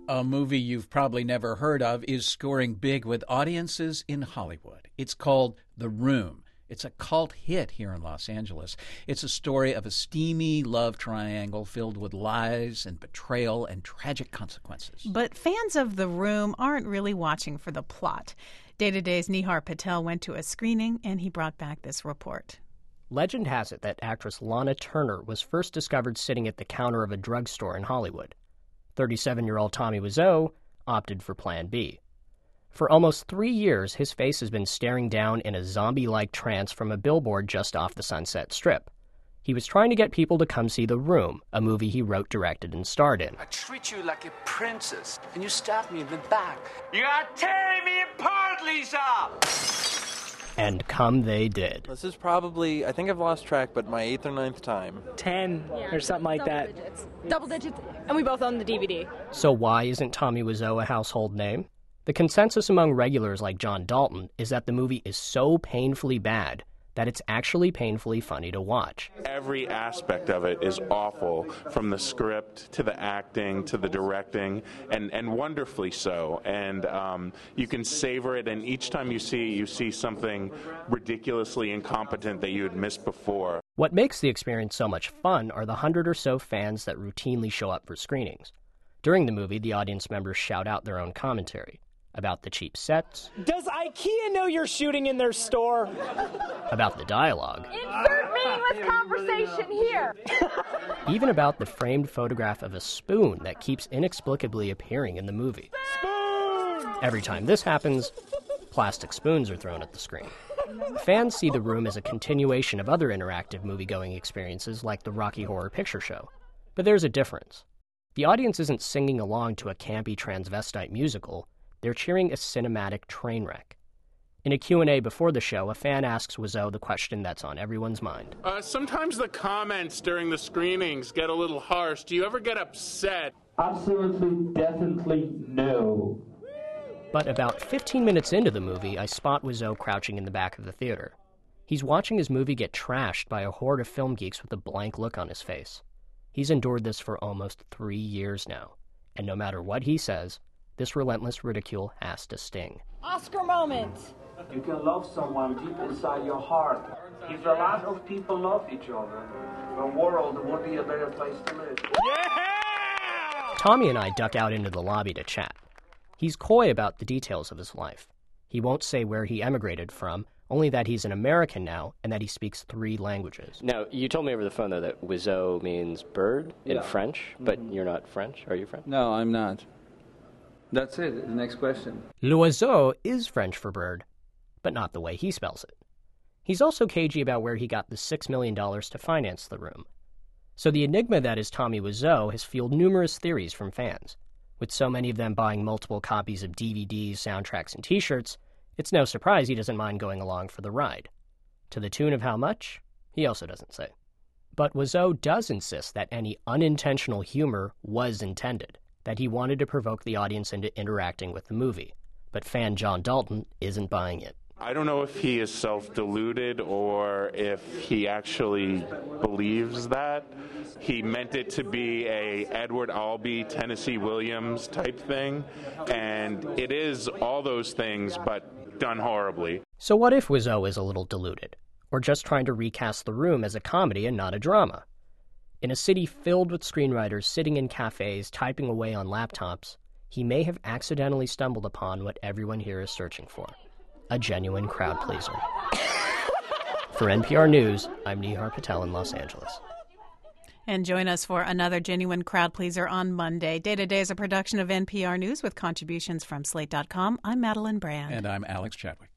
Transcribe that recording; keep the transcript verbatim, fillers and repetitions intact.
A movie you've probably never heard of is scoring big with audiences in Hollywood. It's called The Room. It's a cult hit here in Los Angeles. It's a story of a steamy love triangle filled with lies and betrayal and tragic consequences. But fans of The Room aren't really watching for the plot. Day to Day's Nihar Patel went to a screening, and he brought back this report. Legend has it that actress Lana Turner was first discovered sitting at the counter of a drugstore in Hollywood. thirty-seven-year-old Tommy Wiseau opted for Plan B. For almost three years, his face has been staring down in a zombie-like trance from a billboard just off the Sunset Strip. He was trying to get people to come see The Room, a movie he wrote, directed, and starred in. I treat you like a princess, and you stab me in the back. You are tearing me apart, Lisa! And come they did. This is probably, I think I've lost track, but my eighth or ninth time. Ten yeah, or something like double that. Digits. Double digits. And we both own the D V D. So why isn't Tommy Wiseau a household name? The consensus among regulars like John Dalton is that the movie is so painfully bad that it's actually painfully funny to watch. Every aspect of it is awful, from the script to the acting to the directing, and, and wonderfully so. And um, you can savor it, and each time you see it, you see something ridiculously incompetent that you had missed before. What makes the experience so much fun are the hundred or so fans that routinely show up for screenings. During the movie, the audience members shout out their own commentary about the cheap sets. Does IKEA know you're shooting in their store? About the dialogue. Insert meaningless conversation here. Even about the framed photograph of a spoon that keeps inexplicably appearing in the movie. Spoon! Every time this happens, plastic spoons are thrown at the screen. Fans see The Room as a continuation of other interactive movie-going experiences like the Rocky Horror Picture Show. But there's a difference. The audience isn't singing along to a campy transvestite musical. They're cheering a cinematic train wreck. In a Q and A before the show, a fan asks Wiseau the question that's on everyone's mind. Uh, sometimes the comments during the screenings get a little harsh. Do you ever get upset? Absolutely, definitely no. But about fifteen minutes into the movie, I spot Wiseau crouching in the back of the theater. He's watching his movie get trashed by a horde of film geeks with a blank look on his face. He's endured this for almost three years now, and no matter what he says, this relentless ridicule has to sting. Oscar moment. You can love someone deep inside your heart. If a lot of people love each other, the world would be a better place to live. Yeah! Tommy and I duck out into the lobby to chat. He's coy about the details of his life. He won't say where he emigrated from, only that he's an American now and that he speaks three languages. Now, you told me over the phone, though, that Wiseau means bird in Yeah. French, but Mm-hmm. you're not French. Are you French? No, I'm not. That's it. The next question. L'oiseau is French for bird, but not the way he spells it. He's also cagey about where he got the six million dollars to finance The Room. So the enigma that is Tommy Wiseau has fueled numerous theories from fans. With so many of them buying multiple copies of D V Ds, soundtracks, and t-shirts, it's no surprise he doesn't mind going along for the ride. To the tune of how much, he also doesn't say. But Wiseau does insist that any unintentional humor was intended, that he wanted to provoke the audience into interacting with the movie. But fan John Dalton isn't buying it. I don't know if he is self-deluded or if he actually believes that. He meant it to be a Edward Albee, Tennessee Williams type thing, and it is all those things, but done horribly. So what if Wiseau is a little deluded, or just trying to recast The Room as a comedy and not a drama? In a city filled with screenwriters sitting in cafes typing away on laptops, he may have accidentally stumbled upon what everyone here is searching for. A genuine crowd pleaser. For N P R News, I'm Nihar Patel in Los Angeles. And join us for another genuine crowd pleaser on Monday. Day to Day is a production of N P R News with contributions from Slate dot com. I'm Madeline Brand. And I'm Alex Chadwick.